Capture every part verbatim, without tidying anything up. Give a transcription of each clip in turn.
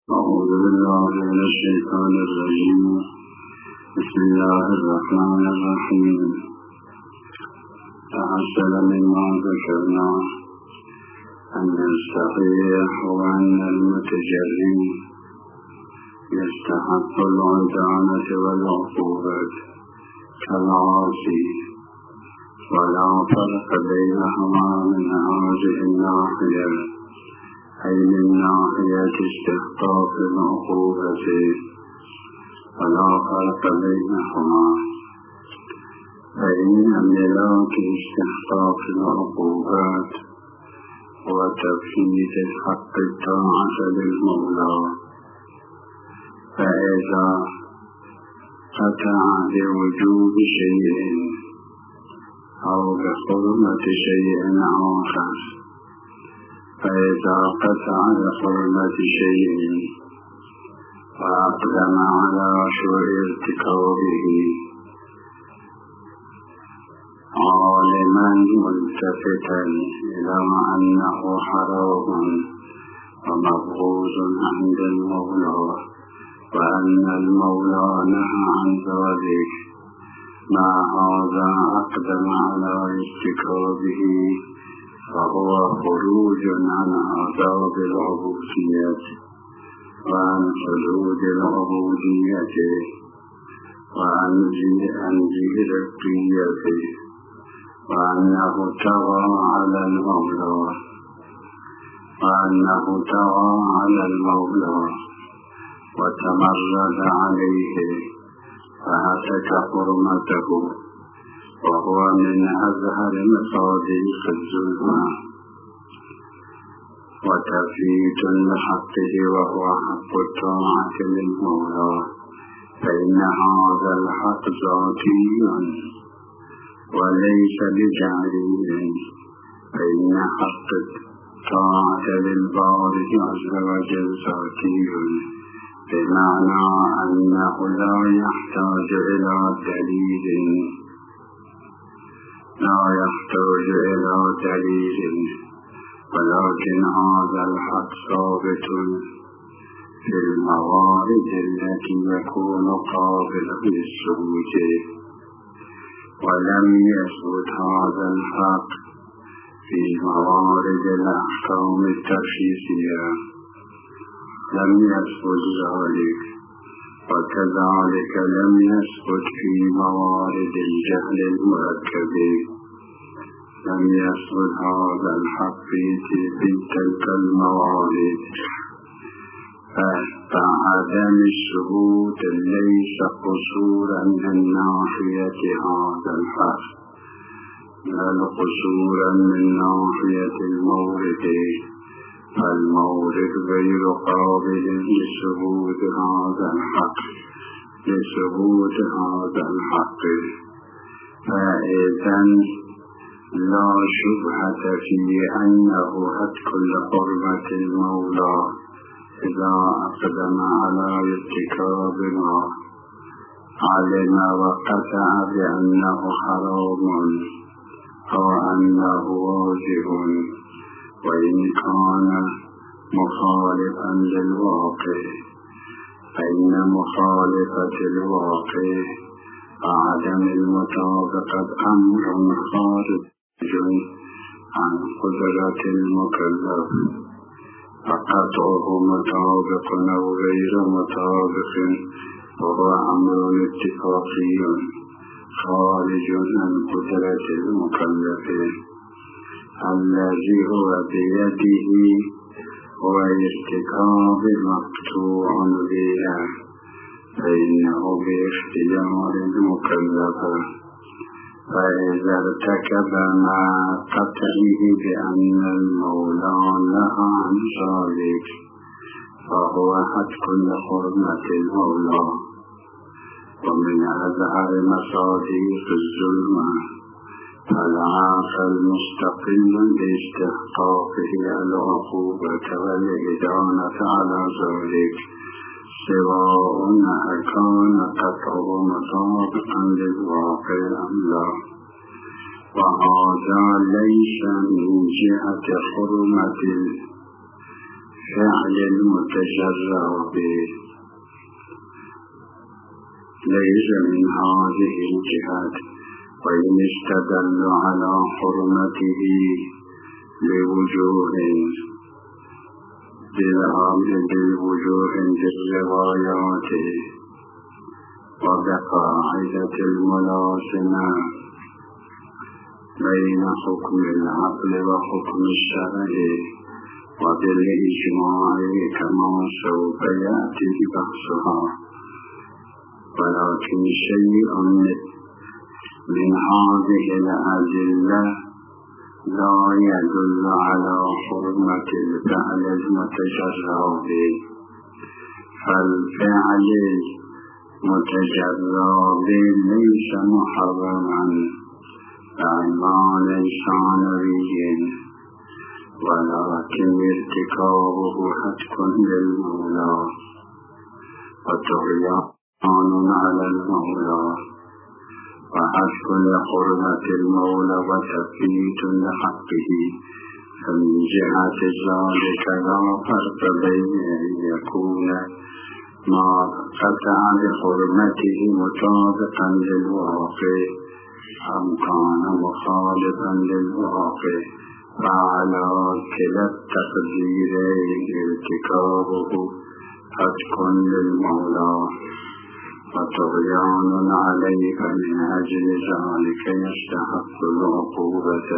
أعوذ بالله من الشيطان الرجيم. بسم الله الرحمن الرحيم. تحصل مما ذكرنا أن الصحيح وأن المتجرم يستحق العدالة والعقوبة كالعاصي، ولا فرق بينهما من هذه الناحية، أي من ناحية استحقاق العقوبة، ولا فرق بينهما، فإن ملاك استحقاق العقوبات هو تفييد الحق الطاعة للمولى، فإذا قطع بوجوب شيء أو بحرمة شيء آخر، فإذا قطع بحرمة شيء وأقدم على شرع ارتكابه عالما ملتفتا إلى أنه حرام ومبغوض عند المولى، وأن المولى نهى عن ذلك، مع هذا أقدم على ارتكابه، فهو خروج عن آداب العبودية وعن حدود العبودية وعن زيرقية، وأنه طغى على المولى وأنه طغى على المولى وتمرد عليه فهتك حرمته، وهو من أظهر مصادق الظلم وتفييد لحقه، وهو حق الطاعة للمولى، فإن هذا الحق ذاتي وليس بجعلي، فإن حق الطاعة للبارئ عز وجل ذاتي، بمعنى أنه لا يحتاج إلى دليل لا يحتاج إلى دليل ولكن هذا الحق ثابت في الموارد التي يكون قابلا للثبوت، ولم يثبت هذا الحق في موارد الأحكام التشريعية، لم يثبت ذلك، وكذلك لم يثبت في موارد الجهل المركب، لم يثبت هذا الحق في تلك الموارد، فعدم الثبوت ليس قصورا من ناحية هذا الحق، بل قصورا من ناحية المورد، فالمورد غير قابل لثبوت هذا الحق لثبوت هذا الحق، فإذا لا شبهة في أنه هتك لحرمة المولى إذا أقدم على ارتكاب ما علم وقطع بأنه حرام أو أنه واجب، وإن كان مخالفا للواقع، فإن مخالفة الواقع وعدم المطابقة أمر خارج عن قدرة المكلف، فقطعه مطابق أو غير مطابق وهو أمر اتفاقي خارج عن قدرة المكلف، الذي هو بيده هو ارتكاب مقطوع به، فإنه باختيار المكلف، فإذا ارتكب مع قطعه بأن المولى نهى عن ذلك فهو هتك لحرمة المولى، ومن أظهر مصادق الظلم فالعاقل مستقل باستحقاقه العقوبة والإدانة على ذلك، سواء أكان قطعه مطابقا للواقع أم لا، وهذا ليس من جهة حرمة فعل المتجرع به ليس من هذه الجهات وإن استدل على حرمته لوجوه بالوجوه بالروايات وبقاعدة الملازمة بين حكم العقل وحكم الشرع وبالإجماع كما سوف يأتي بحثها، ولكن شيء من هذه الأدلة لا يدل على حرمة الفعل المتجرع به، فالفعل المتجرع به ليس محرما بعنوان ثانوي، ولكن ارتكابه حتم للمولى وطغيان على المولى وحتم لحرمة المولى وتثبيت لحقه. فمن جهة ذلك لا فرق بين أن يكون ما قطع بحرمته مطابقا للواقع أم كان مخالفا للواقع، وعلى كلا التقديرين ارتكابه حتم للمولى وطغيان عليه، من أجل ذلك يستحق العقوبة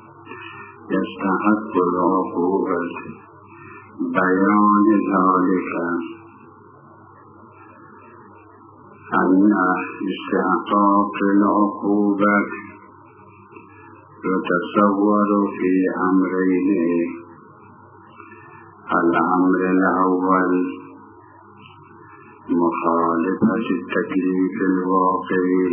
يستحق العقوبة. بيان ذلك أن استحقاق العقوبة يتصور في أمرين: الأمر الأول مخالفة التكليف الواقعي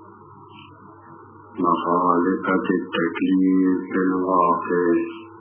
مخالفة التكليف الواقع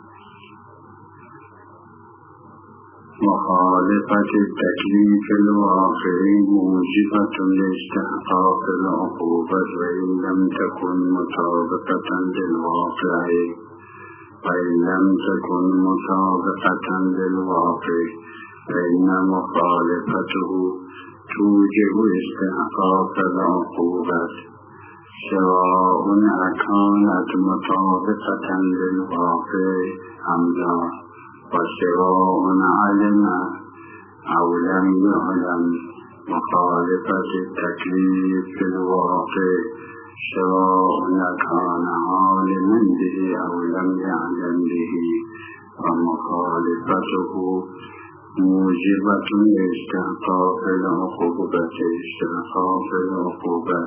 مخالفة التكليف الواقعي موجبة لاستحقاق العقوبة وإن لم تكن مطابقة للواقع وإن لم تكن مطابقة للواقع فإن مخالفته توجب استحقاق العقوبة سواء كانت مطابقة للواقع أم لا، وسواء علم أو لم يعلم. مخالفة التكليف في الواقع سواء كان عالما به أو لم يعلم به، ومخالفته موجبة لاستحقاق العقوبة استحقاق العقوبة.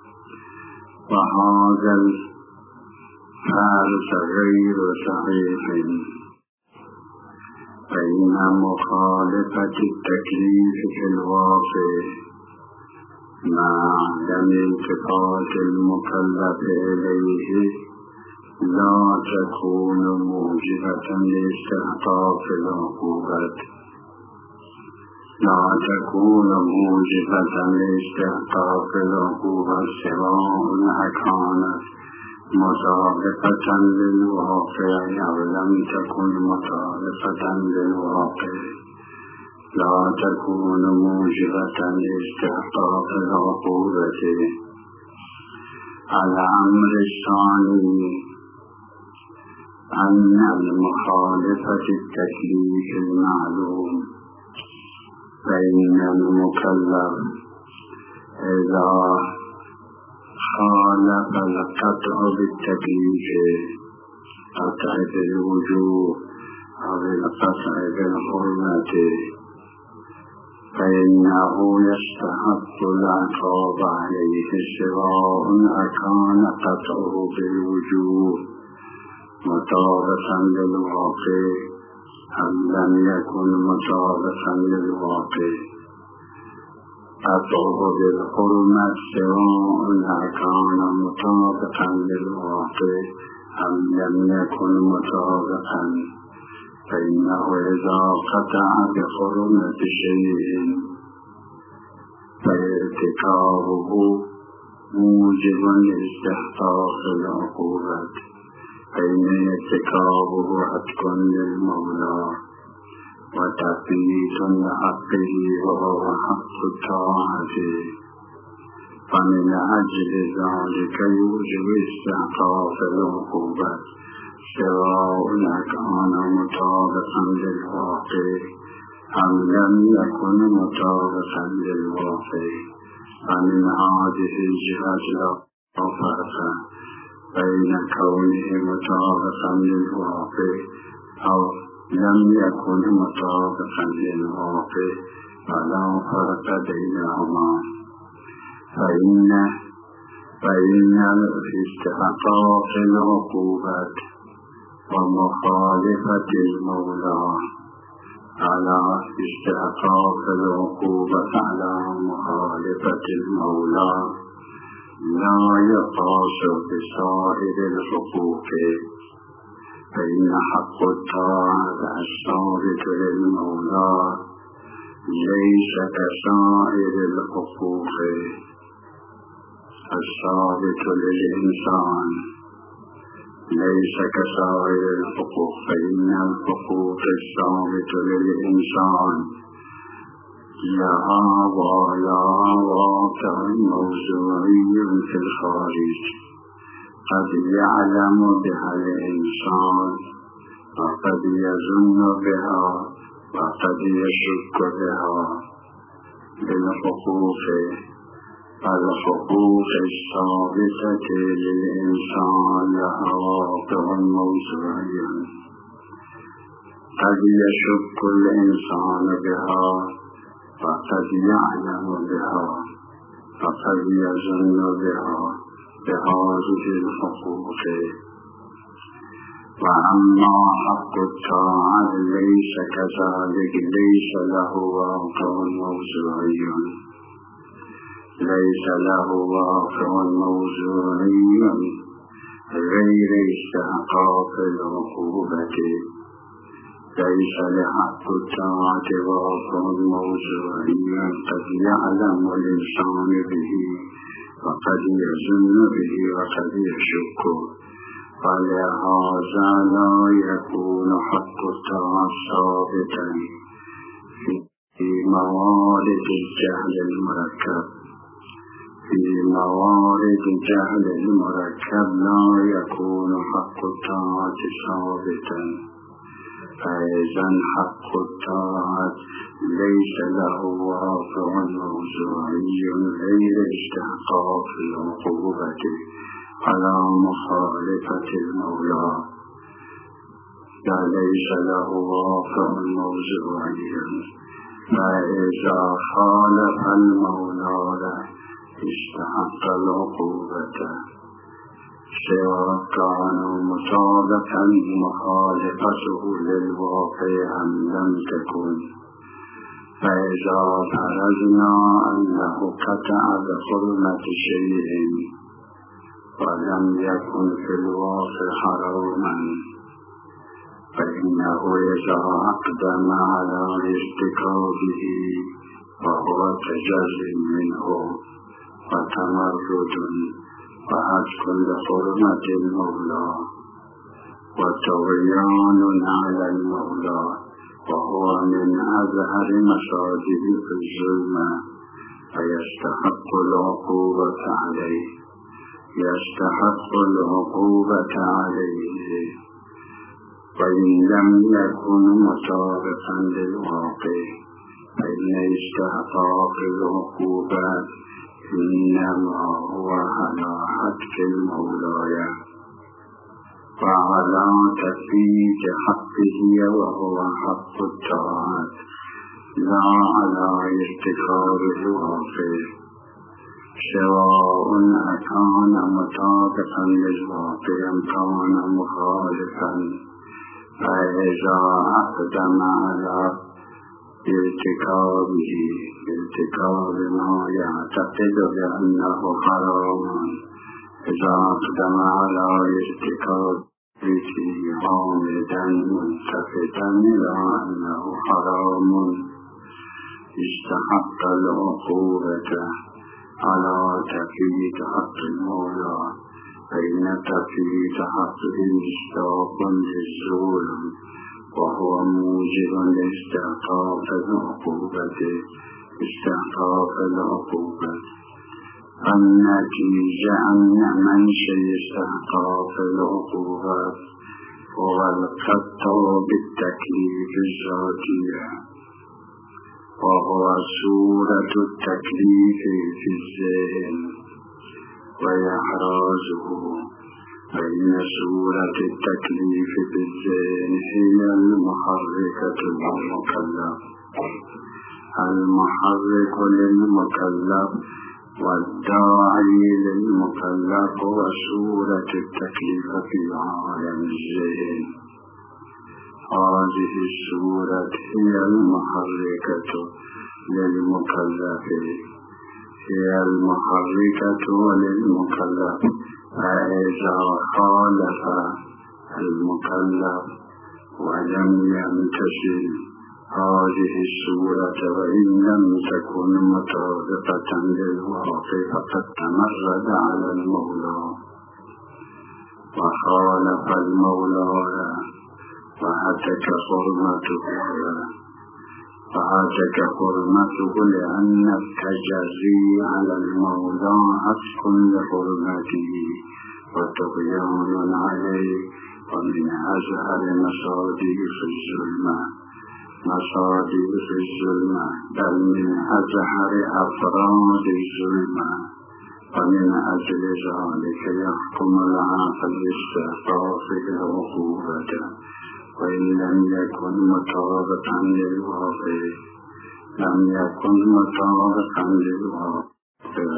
وهذا الفرض غير صحيح، فإن مخالفة التكليف في الواقع مع عدم التفات المكلف إليه لا تكون موجبة لاستحقاق العقوبة لا تكون موجبة لاستحقاق العقوبة سواء كانت مطابقة للواقع أو لم تكن مطابقة للواقع. لا تكون موجبة لاستحقاق العقوبة. الأمر الثاني أن المخالفة التكليف المعلوم، فإن المكلف إذا خالف القطع بالتكليف قطع بالوجوب أو القطع بالحرمة فإنه يستحق العقاب عليه سواء كان قطعه بالوجوب مطابقا للواقع أم لم يكن مطابقا للواقع. قطعه بالحرمة سواء كان مطابقا للواقع أم لم يكن مطابقا، فإنه إذا قطع بحرمة شيء فارتكابه موجب لاستحقاق العقوبة، فإن ارتكابه حتم للمولى وتثبيت لحقه وهو حق الطاعة فمن أجل ذلك يوجب استحقاق العقوبة سواء كان مطابقا للواقع أم لم يكن مطابقا للواقع فمن هذه الجهة لا فرق بين كونه مطابقا للواقع أو لم يكن مطابقا للواقع فلا فرق بينهما فإن فإن استحقاق العقوبة ومخالفة المولى على استحقاق العقوبة على مخالفة المولى لا يقاس بسائر الحقوق فإن حق الطاعة الثابت للمولى ليس كسائر الحقوق الثابت للإنسان ليس كسائر الحقوق فإن الحقوق الثابت للإنسان لها ولها واقع موضوعي في الخارج قد يعلم بها الإنسان وقد يظن بها وقد يشك بها بالحقوق الحقوق الثابتة للإنسان لها واقع موضوعي قد يشك الإنسان بها وقد يعلم بها وقد يظن بها بهذه الحقوق وأما حق الطاعة ليس كذلك ليس له واقع موضوعي ليس له واقع موضوعي غير استحقاق العقوبة ليس لحق الطاعة واقع موضوعي قد يعلم الإنسان به وقد يظن به وقد يشك فلهذا لا يكون حق الطاعة ثابتا في موارد الجهل المركب في موارد الجهل المركب لا يكون حق الطاعة ثابتا فإذا حق الطاعة ليس له واقع موضوعي غير استحقاق العقوبة على مخالفة المولى ليس له واقع موضوعي فإذا خالف المولى استحق العقوبة سواء كان مطابقا مخالفته للواقع أم لم تكن فإذا فرضنا أنه قطع بحرمة شيء ولم يكن في الواقع حراما فإنه إذا أقدم على ارتكابه وهو تجري منه وتمرد وعتق لحرمة المولى وطغيان على المولى وهو من أظهر مصادر الظلم فيستحق العقوبة عليه يستحق العقوبة عليه وإن لم يكن مطابقا للواقع فإن استحقاق العقوبة إنما هو على حق المولى وعلى تثبيت حقه وهو حق الطاعة لا على ارتكاب الواقع سواء أكان مطابقا للواقع أم كان مخالفا فإذا أقدم على ارتكابه ارتكاب ما يعتقد بأنه حرام إذا أقدم على ارتكابه عامدا ملتفتا إلى أنه حرام استحق العقوبة على تفييد حق المولى فإن تفييد حقه مصداق للظلم وهو موجب لاستحقاق العقوبة استحقاق العقوبة. النتيجة أن منشأ استحقاق العقوبة هو القطع بالتكليف الذاتية، وهو صورة التكليف في الذهن وإحرازه. فإن صورة التكليف في الذهن هي المحركة للمكلف المحرك للمكلف والداعي للمكلف هو صورة التكليف في عالم الذهن. هذه الصورة هي المحركة للمكلف هي المحركة للمكلف فإذا خالف المكلف ولم يمتثل هذه الصورة وإن لم تكن مطابقة للواقع فقد تمرد على المولى وخالف المولى وهتك حرمته وهتك حرمته لأن التجري على المولى عطف لحرمته وطغيان عليه. ومن أزهر مصادر الظلمة مصادر الظلمة بل من أزهر أفراد الظلمة. ومن أجل ذلك يحكم العاقل باستحقاق العقوبة وإن لم يكن مطابقا للواقع لم يكن مطابقا للواقع.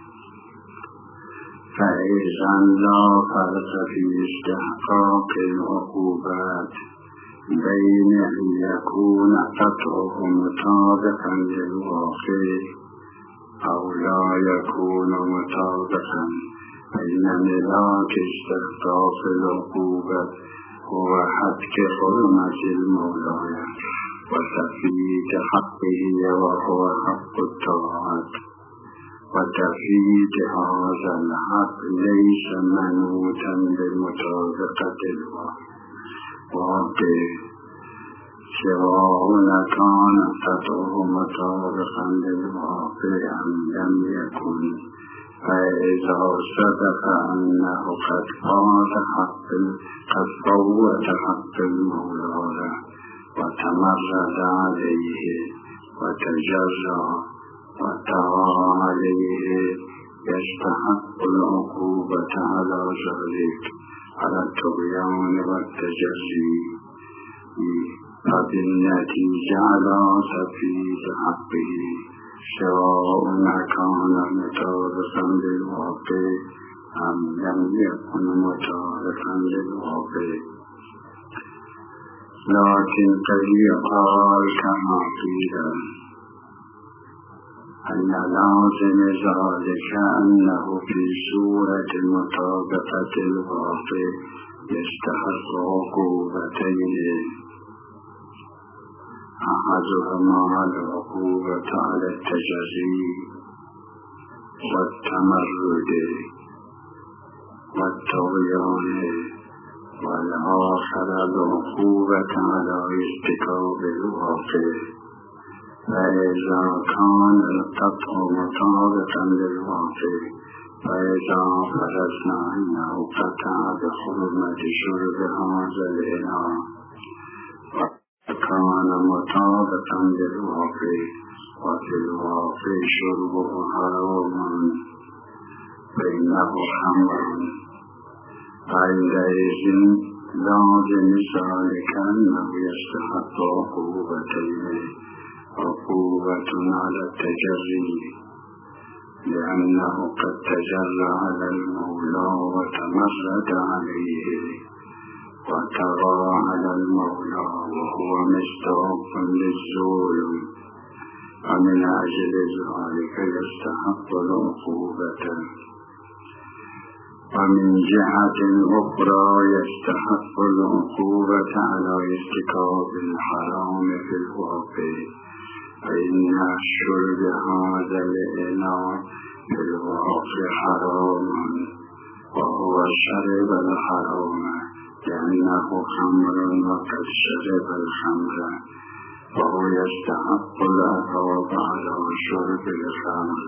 فإذا لا فرق في استحقاق العقوبات بين أن يكون قطعه مطابقا للواقع أو لا يكون مطابقا. فإن ملاك استحقاق العقوبة هو حتك حرمة المولى وتفييد حقه وهو حق الطاعات. وتفييد هذا الحق ليس منوطا بمطابقة الواقع سواء كان قطعه مطابقا للواقع أم لم يكن. فإذا صدق أنه قد فات حق قد فوت حق المولى وتمرد عليه وتجرى وطغى عليه يستحق العقوبة على ذلك على الطغيان والتجري. فبالنتيجة على تفييد حقه سواء كان مطابقا للواقع أم لم يكن مطابقا للواقع. لكن قد يقال كما قيل أن لازم ذلك أنه في صورة مطابقة الواقع يستحق عقوبتين. أحدهما العقوبة على التجري والتمرد والطغيان، والآخر العقوبة على ارتكاب الواقع. فإذا كان القطع مطابقا للواقع فإذا فرضنا أنه قطع بحرمة شرب هذا الإناء كان مطابقا للواقع وفي الواقع شربه حرام فإنه خمر. عندئذ لازم ذلك أنه يستحق عقوبتين: عقوبة على التجري لأنه قد تجرى على المولى وتمرد عليه، وترى على المولى وهو مستحق للظلم، ومن أجل ذلك يستحق العقوبة. ومن جهة أخرى يستحق العقوبة على ارتكاب الحرام في الواقع، فإن شرب هذا الإناء في الواقع حرام، وهو شرب الحرام لأنه خمر وقد شرب الخمر فهو يستحق العقاب على شرب الخمر.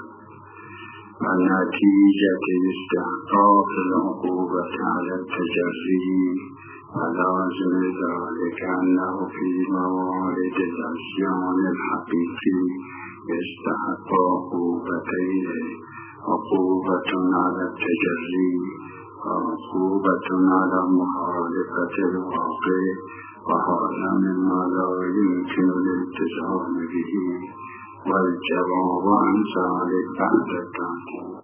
ونتيجة استحقاق العقوبة على التجري ولازم ذلك أنه في موارد العصيان الحقيقي يستحق عقوبتين: عقوبة على التجري وعقوبة على مخالفة الواقع، وهذا مما لا يمكن الالتزام به، والجواب عن ذلك بعد التحقيق.